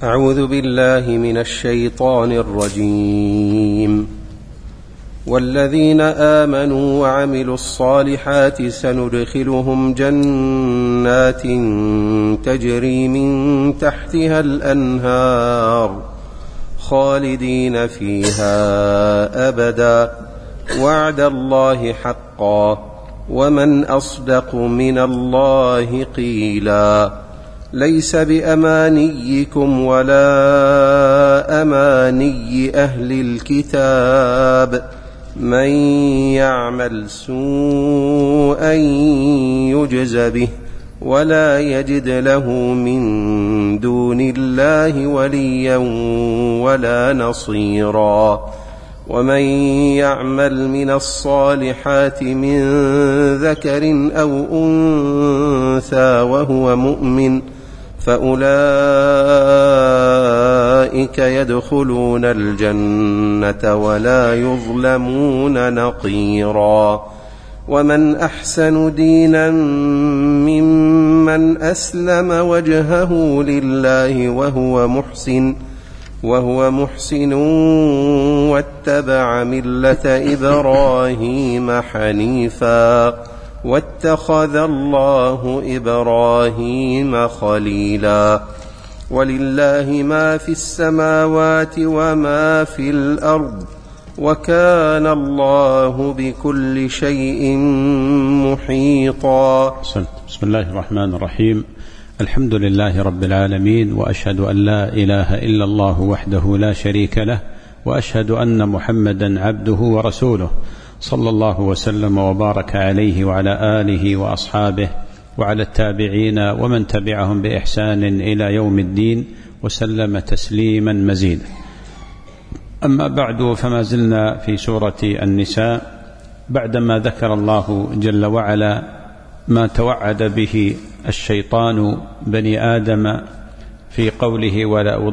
أعوذ بالله من الشيطان الرجيم. والذين آمنوا وعملوا الصالحات سندخلهم جنات تجري من تحتها الأنهار خالدين فيها أبدا وعد الله حقا ومن أصدق من الله قيلا. ليس بأمانيكم ولا أماني أهل الكتاب من يعمل سوءا يجز به ولا يجد له من دون الله وليا ولا نصيرا. ومن يعمل من الصالحات من ذكر أو أنثى وهو مؤمن فأولئك يدخلون الجنة ولا يظلمون نقيرا. ومن أحسن دينا ممن أسلم وجهه لله وهو محسن واتبع ملة إبراهيم حنيفا واتخذ الله إبراهيم خليلا. ولله ما في السماوات وما في الأرض وكان الله بكل شيء محيطا. بسم الله الرحمن الرحيم. الحمد لله رب العالمين، وأشهد أن لا إله إلا الله وحده لا شريك له، وأشهد أن محمدا عبده ورسوله، صلى الله وسلم وبارك عليه وعلى آله وأصحابه وعلى التابعين ومن تبعهم بإحسان إلى يوم الدين وسلم تسليما مزيدا. أما بعد، فما زلنا في سورة النساء بعدما ذكر الله جل وعلا ما توعد به الشيطان بني آدم في قوله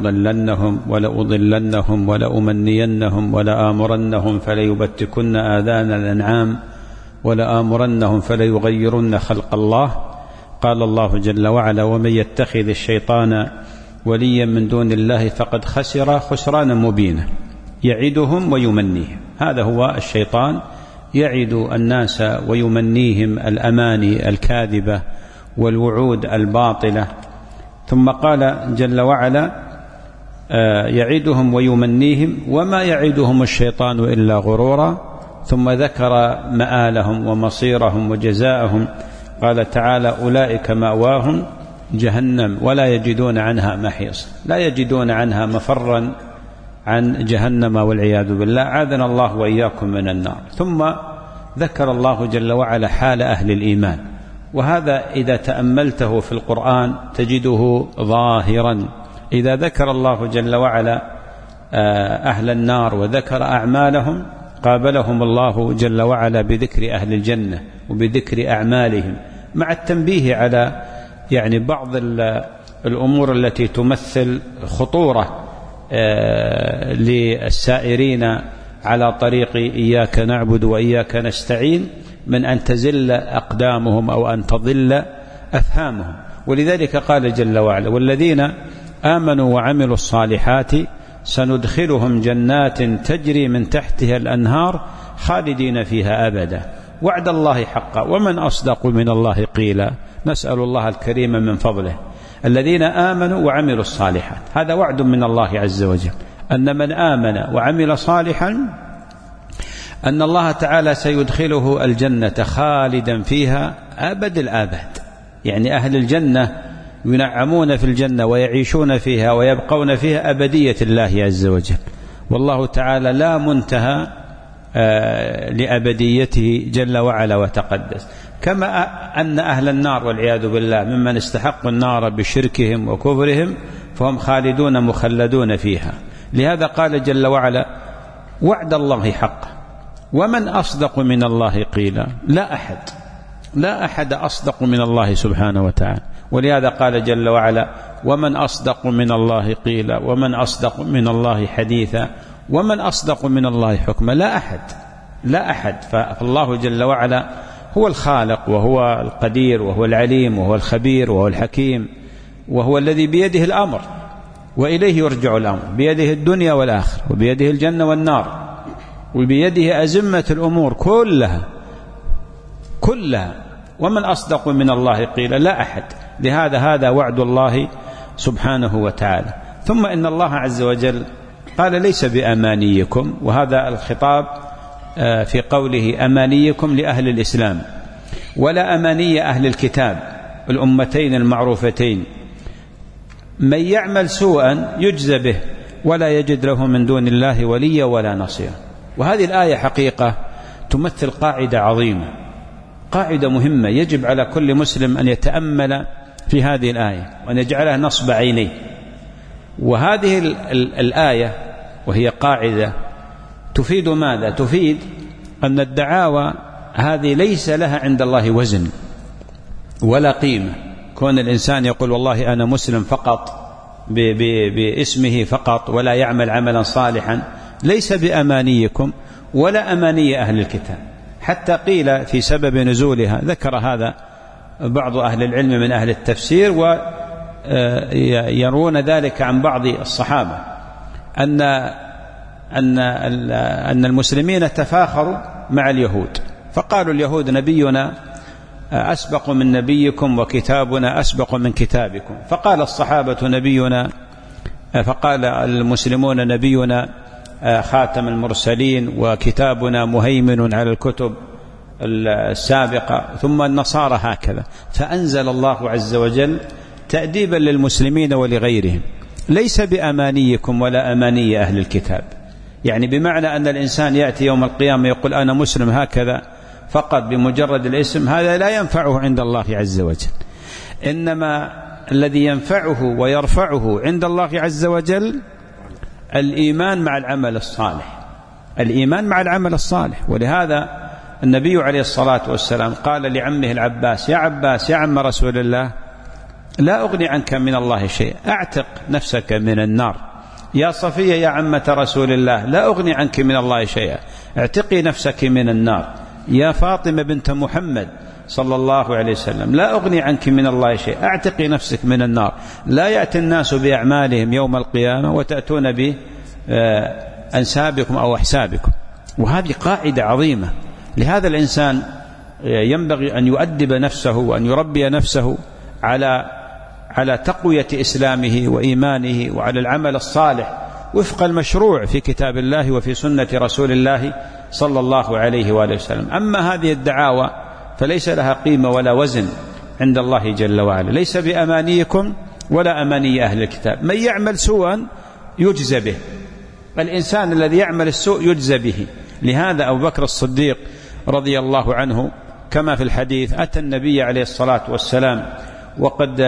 ولأضلنهم ولأمنينهم ولآمرنهم فليبتكن آذان الأنعام ولآمرنهم فليغيرن خلق الله. قال الله جل وعلا: ومن يتخذ الشيطان وليا من دون الله فقد خسر خسرانا مبينا يعدهم ويمنيهم. هذا هو الشيطان، يعد الناس ويمنيهم الأماني الكاذبة والوعود الباطلة. ثم قال جل وعلا: يعدهم ويمنيهم وما يعدهم الشيطان إلا غرورا. ثم ذكر مآلهم ومصيرهم وجزاءهم. قال تعالى: أولئك مأواهم جهنم ولا يجدون عنها محيصا، لا يجدون عنها مفرا عن جهنم والعياذ بالله، عاذنا الله وإياكم من النار. ثم ذكر الله جل وعلا حال أهل الإيمان، وهذا إذا تأملته في القرآن تجده ظاهرا. إذا ذكر الله جل وعلا أهل النار وذكر أعمالهم، قابلهم الله جل وعلا بذكر أهل الجنة وبذكر أعمالهم، مع التنبيه على بعض الأمور التي تمثل خطورة للسائرين على طريق إياك نعبد وإياك نستعين، من أن تزل أقدامهم أو أن تضل أفهامهم. ولذلك قال جل وعلا: والذين آمنوا وعملوا الصالحات سندخلهم جنات تجري من تحتها الأنهار خالدين فيها أبدا وعد الله حقا ومن أصدق من الله قيلا. نسأل الله الكريم من فضله. الذين آمنوا وعملوا الصالحات، هذا وعد من الله عز وجل، أن من آمن وعمل صالحا أن الله تعالى سيدخله الجنة خالدا فيها أبد الآباد. أهل الجنة ينعمون في الجنة ويعيشون فيها ويبقون فيها أبدية الله عز وجل، والله تعالى لا منتهى لأبديته جل وعلا وتقدس. كما أن أهل النار والعياذ بالله ممن استحقوا النار بشركهم وكفرهم فهم خالدون مخلدون فيها. لهذا قال جل وعلا: وعد الله حقا ومن أصدق من الله قيلا. لا أحد أصدق من الله سبحانه وتعالى. ولهذا قال جل وعلا: ومن أصدق من الله قيلا ومن أصدق من الله حديثا ومن أصدق من الله حكما. لا أحد. فالله جل وعلا هو الخالق وهو القدير وهو العليم وهو الخبير وهو الحكيم، وهو الذي بيده الأمر، وإليه يرجع الأمر، بيده الدنيا والآخرة، وبيده الجنة والنار، وبيده أزمة الأمور كلها. ومن أصدق من الله قيلا؟ لا أحد. لهذا هذا وعد الله سبحانه وتعالى. ثم إن الله عز وجل قال ليس بأمانيكم، وهذا الخطاب في قوله أمانيكم لأهل الإسلام، ولا أماني أهل الكتاب الأمتين المعروفتين. من يعمل سوءا يجزى به ولا يجد له من دون الله وليا ولا نصيرا. وهذه الآية حقيقة تمثل قاعدة عظيمة، قاعدة مهمة، يجب على كل مسلم أن يتأمل في هذه الآية وأن يجعلها نصب عينيه. وهذه الآية وهي قاعدة تفيد ماذا؟ تفيد أن الدعاوى هذه ليس لها عند الله وزن ولا قيمة. كون الإنسان يقول والله أنا مسلم فقط باسمه فقط ولا يعمل عملا صالحا، ليس بأمانيكم ولا أماني أهل الكتاب. حتى قيل في سبب نزولها، ذكر هذا بعض أهل العلم من أهل التفسير ويرون ذلك عن بعض الصحابة، أن المسلمين تفاخروا مع اليهود، فقالوا اليهود نبينا أسبق من نبيكم وكتابنا أسبق من كتابكم، فقال الصحابة نبينا، فقال المسلمون نبينا خاتم المرسلين وكتابنا مهيمن على الكتب السابقة، ثم النصارى هكذا. فأنزل الله عز وجل تأديبا للمسلمين ولغيرهم ليس بأمانيكم ولا أماني أهل الكتاب، يعني بمعنى أن الإنسان يأتي يوم القيامة يقول أنا مسلم هكذا فقط بمجرد الاسم، هذا لا ينفعه عند الله عز وجل. إنما الذي ينفعه ويرفعه عند الله عز وجل الإيمان مع العمل الصالح، الإيمان مع العمل الصالح. ولهذا النبي عليه الصلاة والسلام قال لعمه العباس: يا عباس يا عم رسول الله، لا أغني عنك من الله شيء، أعتق نفسك من النار. يا صفية يا عمة رسول الله، لا أغني عنك من الله شيئا، اعتقي نفسك من النار. يا فاطمة بنت محمد صلى الله عليه وسلم، لا أغني عنك من الله شيء، اعتقي نفسك من النار. لا يأتي الناس بأعمالهم يوم القيامة وتأتون بأنسابكم أو أحسابكم. وهذه قاعدة عظيمة. لهذا الإنسان ينبغي أن يؤدب نفسه وأن يربي نفسه على تقوية إسلامه وإيمانه وعلى العمل الصالح وفق المشروع في كتاب الله وفي سنة رسول الله صلى الله عليه وآله وسلم. أما هذه الدعاوى فليس لها قيمة ولا وزن عند الله جل وعلا. ليس بأمانيكم ولا أماني أهل الكتاب. من يعمل سوءا يجزى به، الإنسان الذي يعمل السوء يجزى به. لهذا أبو بكر الصديق رضي الله عنه كما في الحديث أتى النبي عليه الصلاة والسلام وقد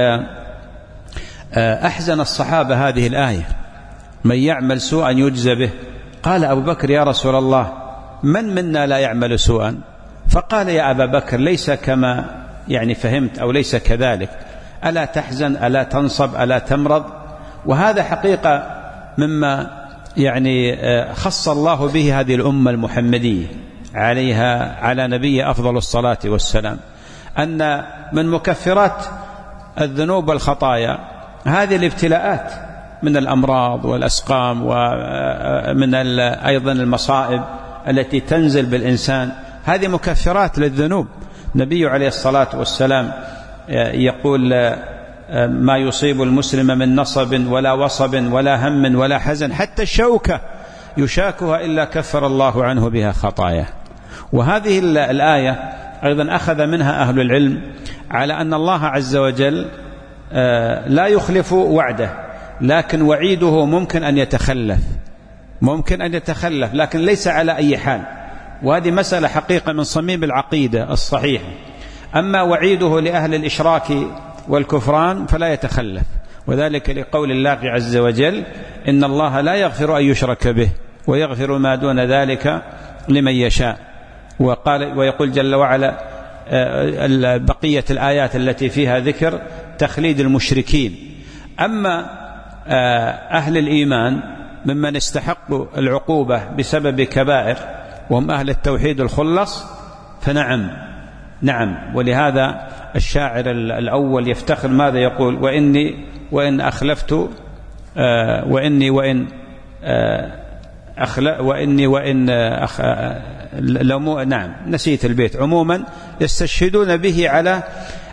أحزن الصحابة هذه الآية: من يعمل سوءا يجزى به. قال أبو بكر: يا رسول الله، من منا لا يعمل سوءا؟ فقال: يا أبا بكر، ليس كما يعني فهمت، أو ليس كذلك. ألا تحزن، ألا تنصب، ألا تمرض؟ وهذا حقيقة مما يعني خص الله به هذه الأمة المحمدية على نبي أفضل الصلاة والسلام، أن من مكفرات الذنوب والخطايا هذه الابتلاءات من الأمراض والأسقام، ومن أيضا المصائب التي تنزل بالإنسان، هذه مكفرات للذنوب. النبي عليه الصلاة والسلام يقول: ما يصيب المسلم من نصب ولا وصب ولا هم ولا حزن حتى الشوكة يشاكها إلا كفر الله عنه بها خطاياه. وهذه الآية أيضا أخذ منها أهل العلم على أن الله عز وجل لا يخلف وعده، لكن وعيده ممكن أن يتخلف، لكن ليس على أي حال. وهذه مسألة حقيقة من صميم العقيدة الصحيحة. أما وعيده لأهل الإشراك والكفران فلا يتخلف، وذلك لقول الله عز وجل: إن الله لا يغفر أن يشرك به ويغفر ما دون ذلك لمن يشاء. ويقول جل وعلا بقية الآيات التي فيها ذكر تخليد المشركين. أما أهل الإيمان ممن استحقوا العقوبة بسبب كبائر وهم أهل التوحيد الخلص فنعم. ولهذا الشاعر الأول يفتخر ماذا يقول: وإن أخلفت نعم نسيت البيت. عموما يستشهدون به على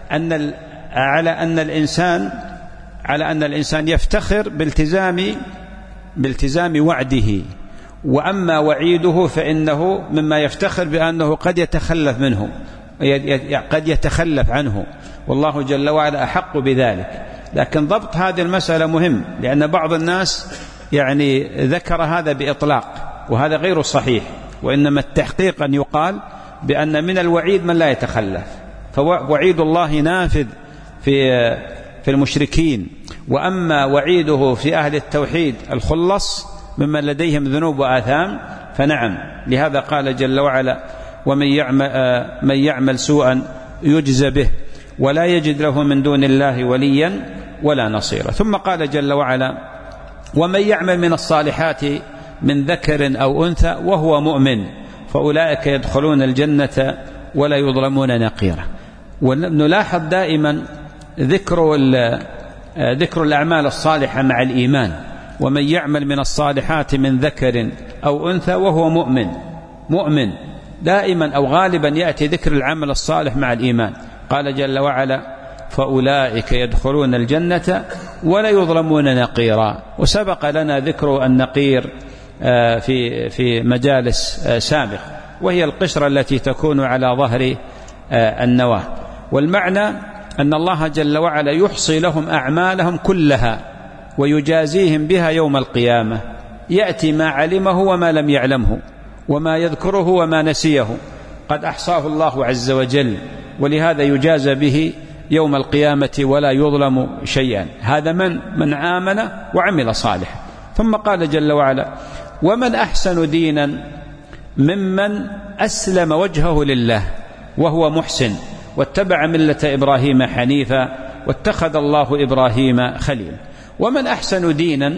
أن الإنسان يفتخر بالتزام وعده، وأما وعيده فإنه مما يفتخر بأنه قد يتخلف منه، قد يتخلف عنه، والله جل وعلا أحق بذلك. لكن ضبط هذه المسألة مهم، لأن بعض الناس يعني ذكر هذا بإطلاق، وهذا غير صحيح، وإنما التحقيق أن يقال بأن من الوعيد من لا يتخلف، فوعيد الله نافذ في المشركين، وأما وعيده في أهل التوحيد الخلص ممن لديهم ذنوب وآثام فنعم. لهذا قال جل وعلا: من يعمل سوءا يجزى به ولا يجد له من دون الله وليا ولا نصيرا. ثم قال جل وعلا: ومن يعمل من الصالحات من ذكر أو أنثى وهو مؤمن فأولئك يدخلون الجنة ولا يظلمون نقيرا. ونلاحظ دائما ذكر الأعمال الصالحة مع الإيمان. ومن يعمل من الصالحات من ذكر أو أنثى وهو مؤمن دائما أو غالبا يأتي ذكر العمل الصالح مع الإيمان. قال جل وعلا: فأولئك يدخلون الجنة ولا يظلمون نقيرا. وسبق لنا ذكر النقير في مجالس سابق، وهي القشرة التي تكون على ظهر النواة. والمعنى أن الله جل وعلا يحصي لهم أعمالهم كلها ويجازيهم بها يوم القيامة، يأتي ما علمه وما لم يعلمه، وما يذكره وما نسيه، قد أحصاه الله عز وجل، ولهذا يجازى به يوم القيامة ولا يظلم شيئا. هذا من آمن وعمل صالحا. ثم قال جل وعلا: ومن أحسن دينا ممن أسلم وجهه لله وهو محسن واتبع ملة إبراهيم حنيفا واتخذ الله إبراهيم خليلا. ومن أحسن دينا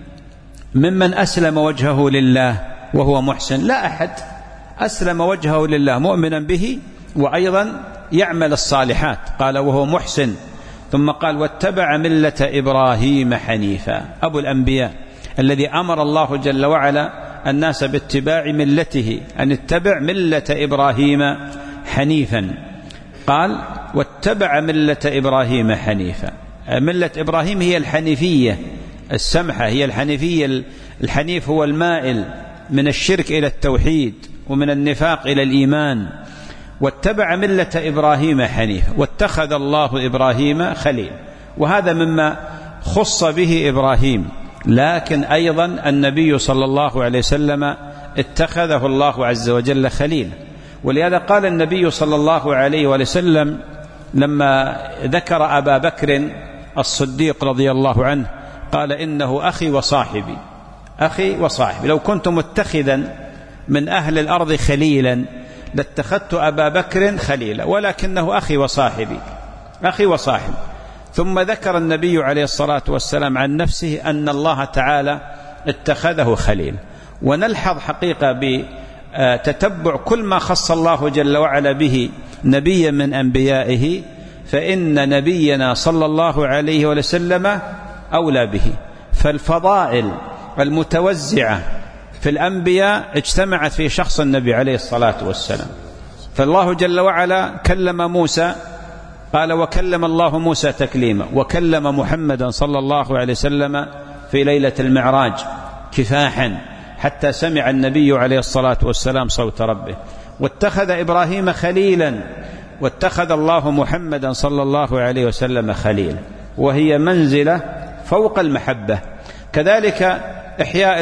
ممن أسلم وجهه لله وهو محسن. لا أحد أسلم وجهه لله مؤمنا به وأيضا يعمل الصالحات، قال وهو محسن، ثم قال واتبع ملة إبراهيم حنيفا، أبو الأنبياء الذي أمر الله جل وعلا الناس باتباع ملته، أن اتبع ملة إبراهيم حنيفا. قال واتبع ملة إبراهيم حنيفا. ملة إبراهيم هي الحنيفية السمحة، هي الحنيفية. الحنيف هو المائل من الشرك إلى التوحيد ومن النفاق إلى الإيمان. واتبع ملة إبراهيم حنيفا واتخذ الله إبراهيم خليل. وهذا مما خص به إبراهيم، لكن أيضا النبي صلى الله عليه وسلم اتخذه الله عز وجل خليل. ولهذا قال النبي صلى الله عليه وسلم لما ذكر أبا بكر الصديق رضي الله عنه، قال إنه أخي وصاحبي، أخي وصاحبي، لو كنت متخذا من أهل الأرض خليلا لاتخذت أبا بكر خليلا، ولكنه أخي وصاحبي، أخي وصاحبي. ثم ذكر النبي عليه الصلاة والسلام عن نفسه أن الله تعالى اتخذه خليل. ونلحظ حقيقة بتتبع كل ما خص الله جل وعلا به نبيا من أنبيائه، فإن نبينا صلى الله عليه وسلم أولى به. فالفضائل المتوزعة في الأنبياء اجتمعت في شخص النبي عليه الصلاة والسلام. فالله جل وعلا كلم موسى، قال وكلم الله موسى تكليما، وكلم محمدا صلى الله عليه وسلم في ليلة المعراج كفاحا حتى سمع النبي عليه الصلاة والسلام صوت ربه. واتخذ إبراهيم خليلا، واتخذ الله محمدا صلى الله عليه وسلم خليلا، وهي منزلة فوق المحبة. كذلك إحياء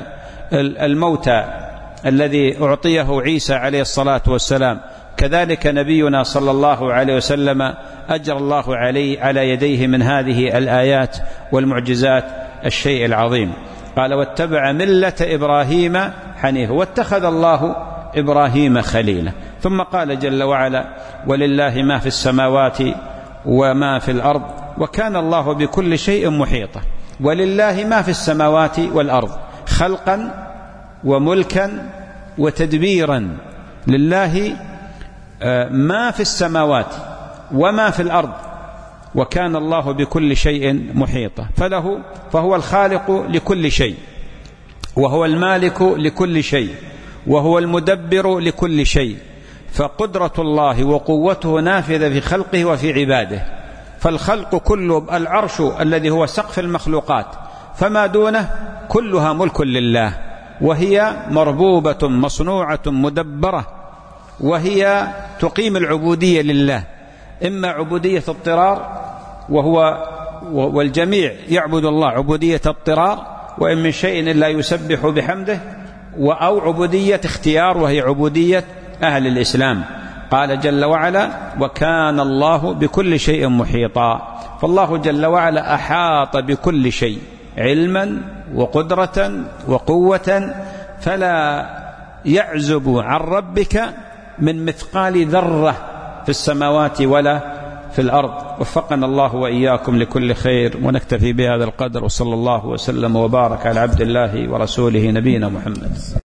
الموتى الذي أعطيه عيسى عليه الصلاة والسلام، كذلك نبينا صلى الله عليه وسلم أجر الله على يديه من هذه الآيات والمعجزات الشيء العظيم. قال واتبع ملة إبراهيم حنيفا واتخذ الله إبراهيم خليلا. ثم قال جل وعلا ولله ما في السماوات وما في الأرض وكان الله بكل شيء محيطا. ولله ما في السماوات والأرض خلقا وملكا وتدبيرا. لله ما في السماوات وما في الأرض، وكان الله بكل شيء محيطا. فهو الخالق لكل شيء، وهو المالك لكل شيء، وهو المدبر لكل شيء. فقدرة الله وقوته نافذة في خلقه وفي عباده. فالخلق كله، العرش الذي هو سقف المخلوقات فما دونه كلها ملك لله، وهي مربوبة مصنوعة مدبرة، وهي تقيم العبودية لله، إما عبودية اضطرار والجميع يعبد الله عبودية اضطرار، وإن من شيء إلا يسبح بحمده، أو عبودية اختيار وهي عبودية أهل الإسلام. قال جل وعلا: وكان الله بكل شيء محيطا. فالله جل وعلا أحاط بكل شيء علما وقدرة وقوة، فلا يعزب عن ربك من مثقال ذرة في السماوات ولا في الأرض. وفقنا الله وإياكم لكل خير، ونكتفي بهذا القدر، وصلى الله وسلم وبارك على عبد الله ورسوله نبينا محمد.